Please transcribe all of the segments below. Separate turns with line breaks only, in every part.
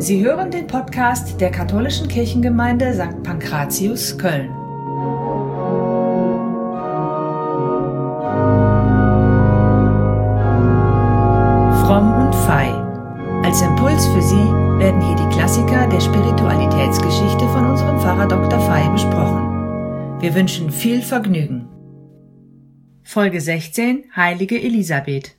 Sie hören den Podcast der Katholischen Kirchengemeinde St. Pankratius, Köln. Fromm und Fei. Als Impuls für Sie werden hier die Klassiker der Spiritualitätsgeschichte von unserem Pfarrer Dr. Fei besprochen. Wir wünschen viel Vergnügen. Folge 16: Heilige Elisabeth.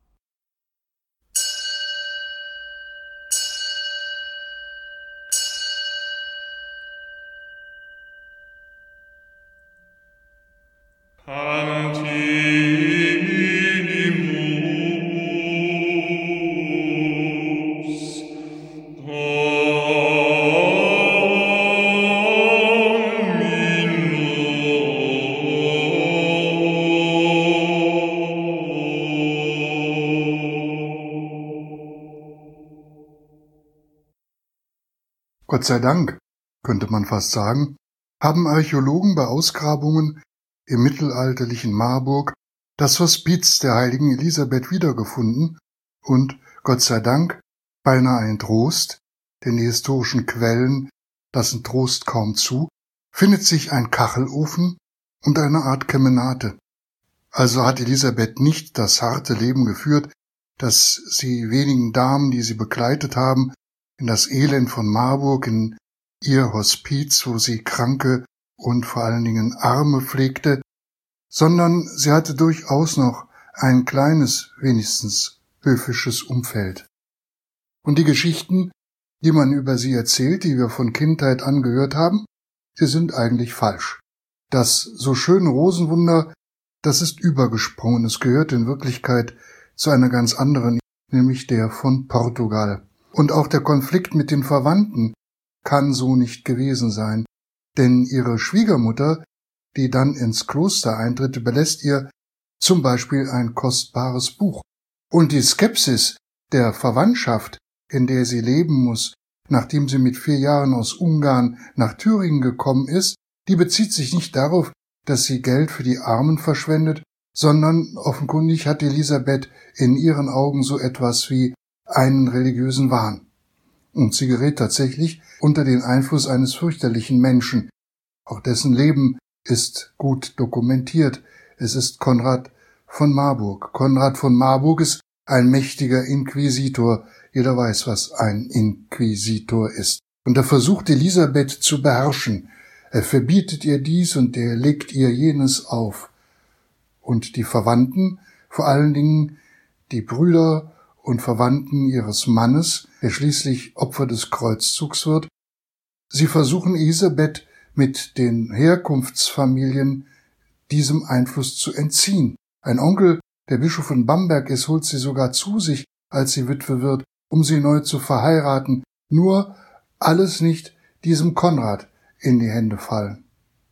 Gott sei Dank, könnte man fast sagen, haben Archäologen bei Ausgrabungen im mittelalterlichen Marburg das Hospiz der heiligen Elisabeth wiedergefunden und, Gott sei Dank, beinahe ein Trost, denn die historischen Quellen lassen Trost kaum zu, findet sich ein Kachelofen und eine Art Kemenate. Also hat Elisabeth nicht das harte Leben geführt, das sie wenigen Damen, die sie begleitet haben, in das Elend von Marburg, in ihr Hospiz, wo sie Kranke und vor allen Dingen Arme pflegte, sondern sie hatte durchaus noch ein kleines, wenigstens höfisches Umfeld. Und die Geschichten, die man über sie erzählt, die wir von Kindheit an gehört haben, sie sind eigentlich falsch. Das so schöne Rosenwunder, das ist übergesprungen, es gehört in Wirklichkeit zu einer ganz anderen, nämlich der von Portugal. Und auch der Konflikt mit den Verwandten kann so nicht gewesen sein, denn ihre Schwiegermutter, die dann ins Kloster eintritt, überlässt ihr zum Beispiel ein kostbares Buch. Und die Skepsis der Verwandtschaft, in der sie leben muss, nachdem sie mit 4 Jahren aus Ungarn nach Thüringen gekommen ist, die bezieht sich nicht darauf, dass sie Geld für die Armen verschwendet, sondern offenkundig hat Elisabeth in ihren Augen so etwas wie einen religiösen Wahn. Und sie gerät tatsächlich unter den Einfluss eines fürchterlichen Menschen. Auch dessen Leben ist gut dokumentiert. Es ist Konrad von Marburg. Konrad von Marburg ist ein mächtiger Inquisitor. Jeder weiß, was ein Inquisitor ist. Und er versucht, Elisabeth zu beherrschen. Er verbietet ihr dies und er legt ihr jenes auf. Und die Verwandten, vor allen Dingen die Brüder und Verwandten ihres Mannes, der schließlich Opfer des Kreuzzugs wird, sie versuchen Elisabeth mit den Herkunftsfamilien diesem Einfluss zu entziehen. Ein Onkel, der Bischof von Bamberg ist, holt sie sogar zu sich, als sie Witwe wird, um sie neu zu verheiraten, nur alles nicht diesem Konrad in die Hände fallen.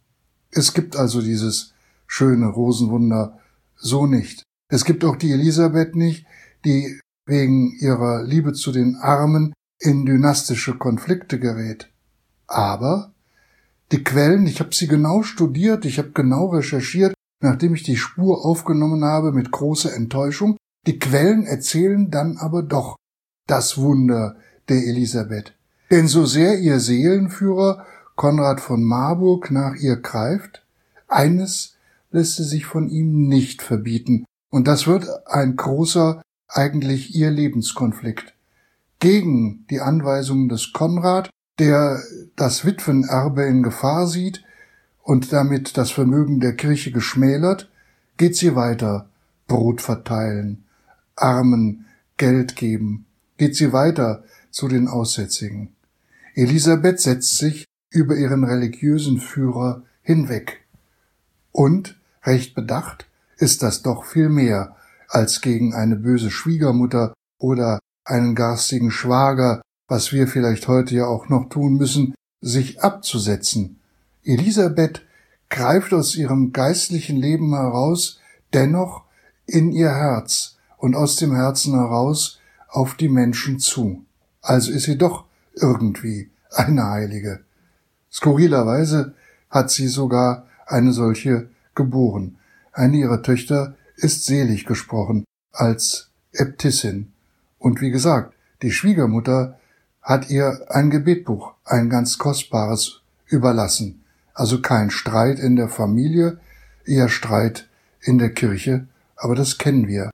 Es gibt also dieses schöne Rosenwunder so nicht. Es gibt auch die Elisabeth nicht, die wegen ihrer Liebe zu den Armen in dynastische Konflikte gerät. Aber die Quellen, ich habe sie genau studiert, ich habe genau recherchiert, nachdem ich die Spur aufgenommen habe mit großer Enttäuschung, die Quellen erzählen dann aber doch das Wunder der Elisabeth. Denn so sehr ihr Seelenführer Konrad von Marburg nach ihr greift, eines lässt sie sich von ihm nicht verbieten, und das wird ein großer, eigentlich ihr Lebenskonflikt. Gegen die Anweisungen des Konrad, der das Witwenerbe in Gefahr sieht und damit das Vermögen der Kirche geschmälert, geht sie weiter, Brot verteilen, Armen Geld geben, geht sie weiter zu den Aussätzigen. Elisabeth setzt sich über ihren religiösen Führer hinweg. Und, recht bedacht, ist das doch viel mehr, als gegen eine böse Schwiegermutter oder einen garstigen Schwager, was wir vielleicht heute ja auch noch tun müssen, sich abzusetzen. Elisabeth greift aus ihrem geistlichen Leben heraus dennoch in ihr Herz und aus dem Herzen heraus auf die Menschen zu. Also ist sie doch irgendwie eine Heilige. Skurrilerweise hat sie sogar eine solche geboren. Eine ihrer Töchter ist selig gesprochen als Äbtissin. Und wie gesagt, die Schwiegermutter hat ihr ein Gebetbuch, ein ganz kostbares, überlassen. Also kein Streit in der Familie, eher Streit in der Kirche, aber das kennen wir.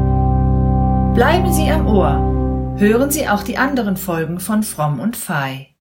Bleiben Sie am Ohr. Hören Sie auch die anderen Folgen von Fromm und Fei.